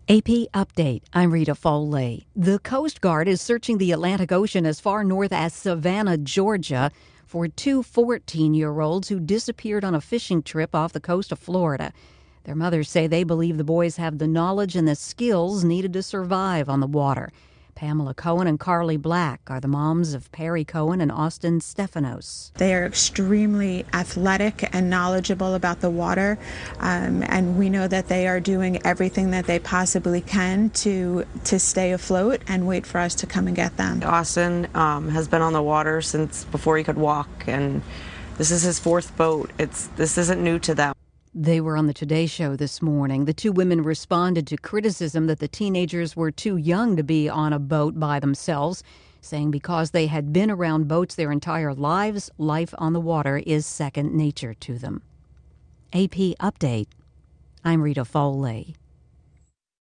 AP Update. I'm Rita Foley. The Coast Guard is searching the Atlantic Ocean as far north as Savannah, Georgia, for two 14-year-olds who disappeared on a fishing trip off the coast of Florida. Their mothers say they believe the boys have the knowledge and the skills needed to survive on the water. Pamela Cohen and Carly Black are the moms of Perry Cohen and Austin Stephanos. They are extremely athletic and knowledgeable about the water, and we know that they are doing everything that they possibly can to stay afloat and wait for us to come and get them. Austin has been on the water since before he could walk, and this is his fourth boat. This isn't new to them. They were on the Today Show this morning. The two women responded to criticism that the teenagers were too young to be on a boat by themselves, saying because they had been around boats their entire lives, life on the water is second nature to them. AP Update. I'm Rita Foley.